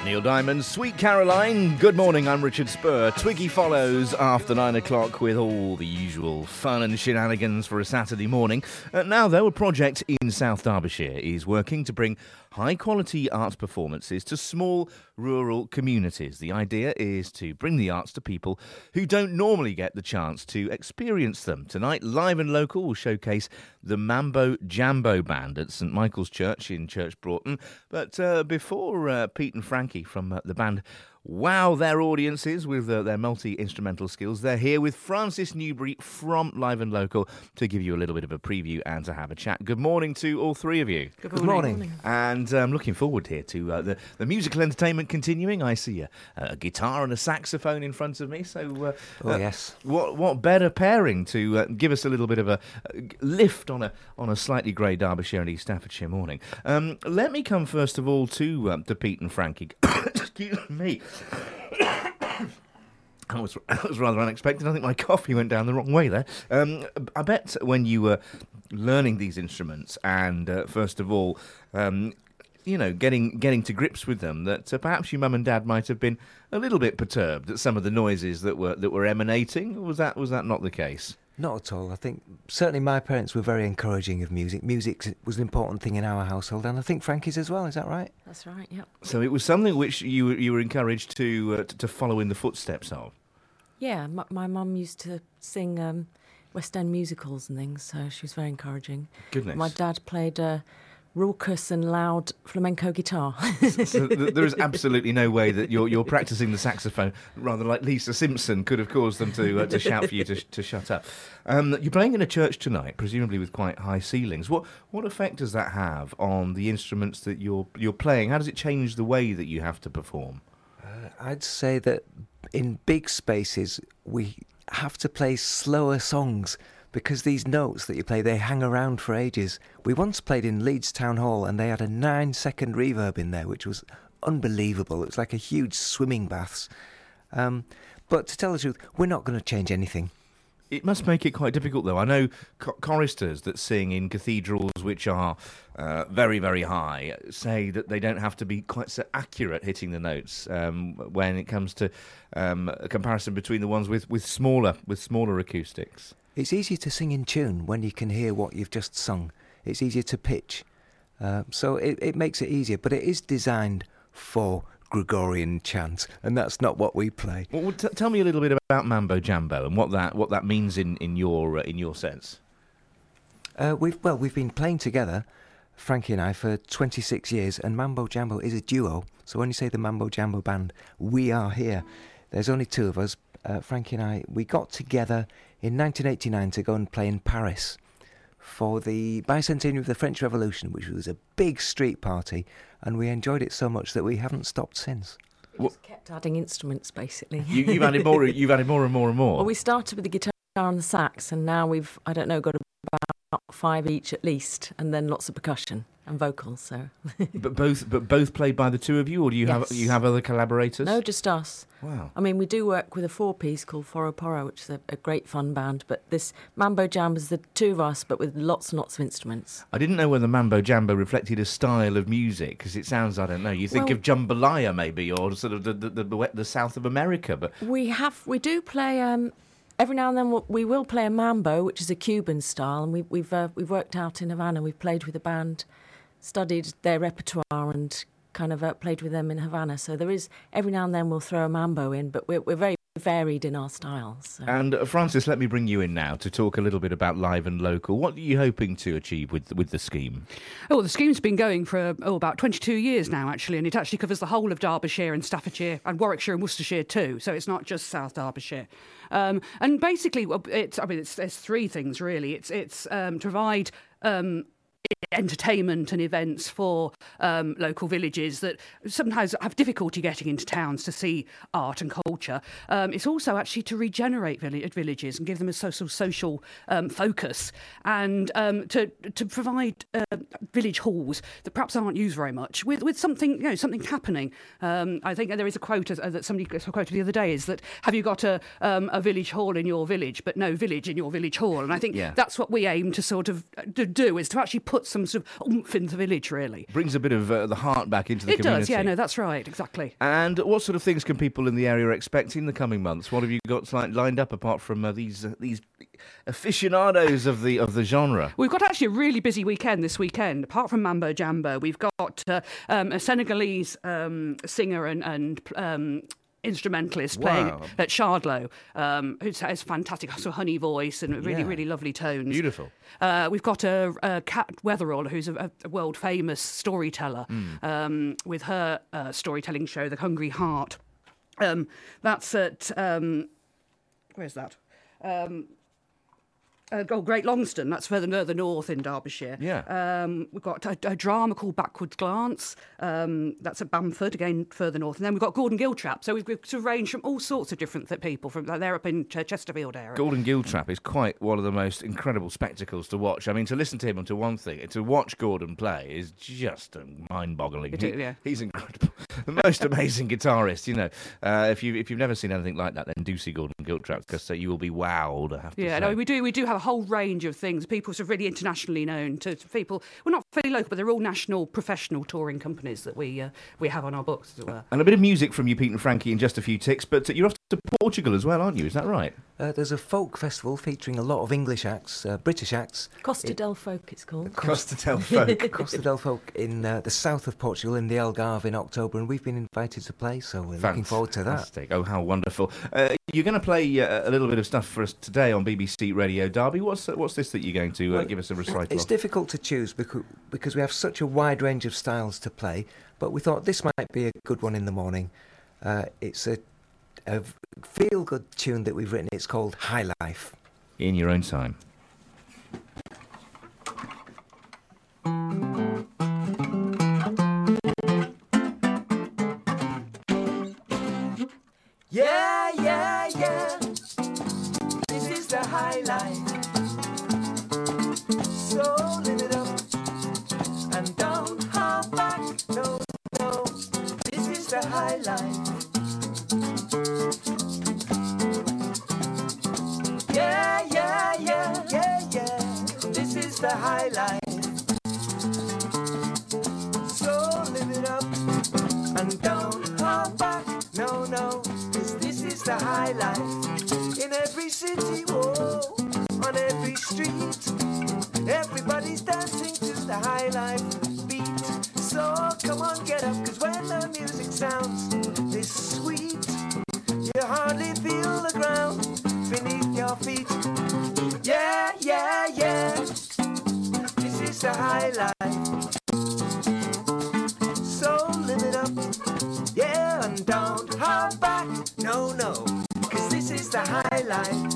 Neil Diamond, Sweet Caroline. Good morning, I'm Richard Spur. Twiggy follows after 9 o'clock with all the usual fun and shenanigans for a Saturday morning. Now, though, a project in South Derbyshire is working to bring high-quality arts performances to small rural communities. The idea is to bring the arts to people who don't normally get the chance to experience them. Tonight, Live and Local will showcase the Mambo Jambo Band at St Michael's Church in Church Broughton. But before Pete and Frankie from the band wow their audiences with their multi-instrumental skills, they're here with Francis Newbury from Live and Local to give you a little bit of a preview and to have a chat. Good morning to all three of you. Good morning. And I'm looking forward here to the musical entertainment continuing. I see a guitar and a saxophone in front of me. So, yes. What better pairing to give us a little bit of a lift on a slightly grey Derbyshire and East Staffordshire morning. Let me come first of all to Pete and Frankie. Excuse me. That was rather unexpected. I think my coffee went down the wrong way there. I bet when you were learning these instruments and first of all, getting to grips with them, that perhaps your mum and dad might have been a little bit perturbed at some of the noises that were emanating. Was that not the case? Not at all. I think certainly my parents were very encouraging of music. Music was an important thing in our household, and I think Frankie's as well. Is that right? That's right, yeah. So it was something which you were encouraged to follow in the footsteps of? Yeah, my mum used to sing West End musicals and things, so she was very encouraging. Goodness. My dad played raucous and loud flamenco guitar. So there is absolutely no way that you're practicing the saxophone, rather like Lisa Simpson could have caused them to shout for you to shut up. You're playing in a church tonight, presumably with quite high ceilings. What effect does that have on the instruments that you're playing? How does it change the way that you have to perform? I'd say that in big spaces we have to play slower songs, because these notes that you play, they hang around for ages. We once played in Leeds Town Hall and they had a 9-second reverb in there, which was unbelievable. It was like a huge swimming baths. But to tell the truth, we're not going to change anything. It must make it quite difficult, though. I know choristers that sing in cathedrals which are very, very high say that they don't have to be quite so accurate hitting the notes when it comes to a comparison between the ones with smaller acoustics. It's easier to sing in tune when you can hear what you've just sung. It's easier to pitch. So it makes it easier, but it is designed for Gregorian chant, and that's not what we play. Well, tell me a little bit about Mambo Jambo and what that means in your sense. We've been playing together, Frankie and I, for 26 years, and Mambo Jambo is a duo. So when you say the Mambo Jambo Band, we are here. There's only two of us. Frankie and I, we got together in 1989 to go and play in Paris for the bicentennial of the French Revolution, which was a big street party, and we enjoyed it so much that we haven't stopped since. We just kept adding instruments, basically. You've added more. You've added more and more and more. Well, we started with the guitar and the sax, and now we've, got about 5 each at least, and then lots of percussion and vocals. So, but both played by the two of you, or do you have other collaborators? No, just us. Wow. I mean, we do work with a 4-piece called Foro Poro, which is a great fun band. But this Mambo Jambo is the two of us, but with lots and lots of instruments. I didn't know whether Mambo Jambo reflected a style of music, because it sounds, I don't know, you think of jambalaya maybe, or sort of the south of America. But we do play. Every now and then we will play a mambo, which is a Cuban style, and we've worked out in Havana. We've played with a band, studied their repertoire, and kind of played with them in Havana. So there is, every now and then we'll throw a mambo in, but we're very varied in our styles. So. And Francis, let me bring you in now to talk a little bit about Live and Local. What are you hoping to achieve with the scheme? Oh, the scheme's been going for about 22 years now, actually, and it actually covers the whole of Derbyshire and Staffordshire and Warwickshire and Worcestershire too. So it's not just South Derbyshire. And basically, there's three things really. It's to provide entertainment and events for local villages that sometimes have difficulty getting into towns to see art and culture. It's also actually to regenerate villages and give them a social focus, and to provide village halls that perhaps aren't used very much with something something happening. I think there is a quote that somebody quoted the other day, is that have you got a village hall in your village but no village in your village hall? And I think that's what we aim to sort of do, is to actually put some sort of oomph in the village, really. Brings a bit of the heart back into the community. It does, yeah, no, that's right, exactly. And what sort of things can people in the area expect in the coming months? What have you got lined up apart from these aficionados of the genre? We've got actually a really busy weekend this weekend. Apart from Mambo Jambo, we've got a Senegalese singer and instrumentalist playing at Shardlow, who has fantastic sort of honey voice and really lovely tones. Beautiful. We've got a Kat Weatherall, who's a world famous storyteller, with her storytelling show, The Hungry Heart. That's at where's that? Great Longston, that's further north in Derbyshire. Yeah. We've got a drama called Backwards Glance, that's at Bamford, again further north. And then we've got Gordon Giltrap, so we've sort of ranged from all sorts of different people, from they're up in Chesterfield area. Gordon Giltrap is quite one of the most incredible spectacles to watch. I mean, to listen to him to one thing, to watch Gordon play is just mind-boggling. He's incredible. The most amazing guitarist, you know. If you've never seen anything like that, then do see Gordon Giltrap, because you will be wowed, I have to say. Yeah, no, we do have a whole range of things. People sort of really internationally known to people. Well, not fairly local, but they're all national professional touring companies that we have on our books, as it were. And a bit of music from you, Pete and Frankie, in just a few ticks. But you're off to Portugal as well, aren't you? Is that right? There's a folk festival featuring a lot of English acts, British acts. Costa del Folk, it's called. Costa del Folk. Costa del Folk in the south of Portugal, in the Algarve in October, and we've been invited to play, so we're looking forward to that. Fantastic. Oh, how wonderful. You're going to play a little bit of stuff for us today on BBC Radio Derby. What's this that you're going to give us a recital It's of? difficult to choose because we have such a wide range of styles to play, but we thought this might be a good one in the morning. It's a feel-good tune that we've written. It's called High Life. In your own time. Yeah, yeah, yeah. This is the high life. So live it up and don't hold back. No, no. This is the high life. Yeah, yeah, yeah, yeah, yeah. This is the high life. So live it up and don't hold back. No, no. This is the high life. In every city, whoa, on every street, everybody's dancing to the high life beat. So come on, get up, cause when the music sounds this sweet, you hardly feel the ground beneath your feet. Yeah, yeah, yeah. This is the high life. So live it up, yeah, and don't hold back. No, no, cause this is the high life.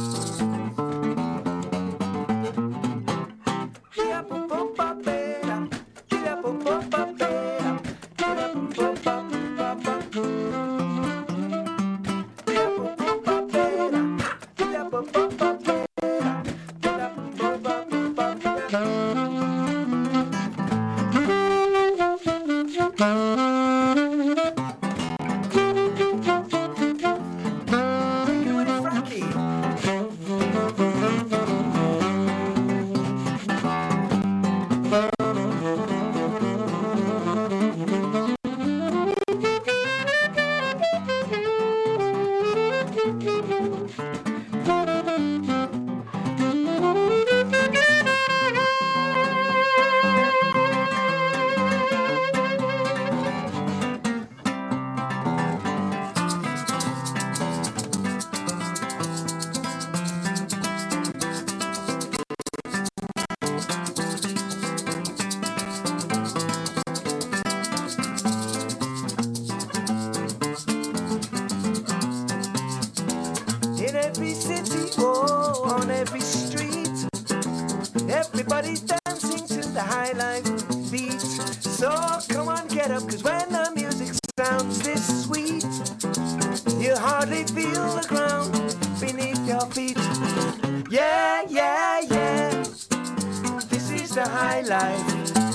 In every city, oh, on every street, everybody's dancing to the high life beat. So come on, get up, cause when the music sounds this sweet, you hardly feel the ground beneath your feet. Yeah, yeah, yeah, this is the high life.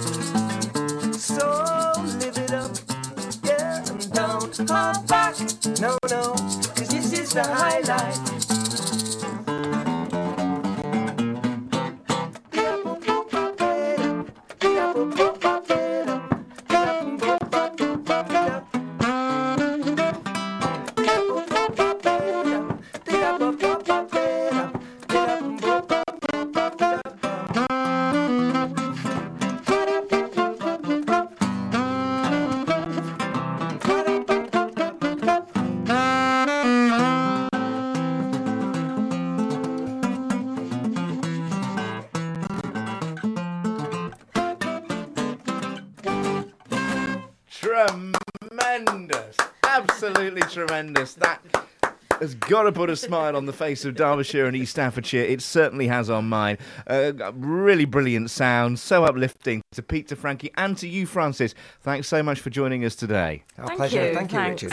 So live it up, yeah, and don't hold back. No, no, cause this is the high life. Tremendous. Absolutely tremendous. That has got to put a smile on the face of Derbyshire and East Staffordshire. It certainly has on mine. Really brilliant sound, so uplifting. To Pete, to Frankie, and to you, Francis. Thanks so much for joining us today. Our Thank pleasure. you. Thank you, Thanks. Richard.